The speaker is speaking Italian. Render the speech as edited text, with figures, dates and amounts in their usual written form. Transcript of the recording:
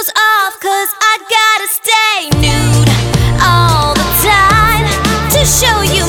clothes off, 'cause I gotta stay nude all the time to show you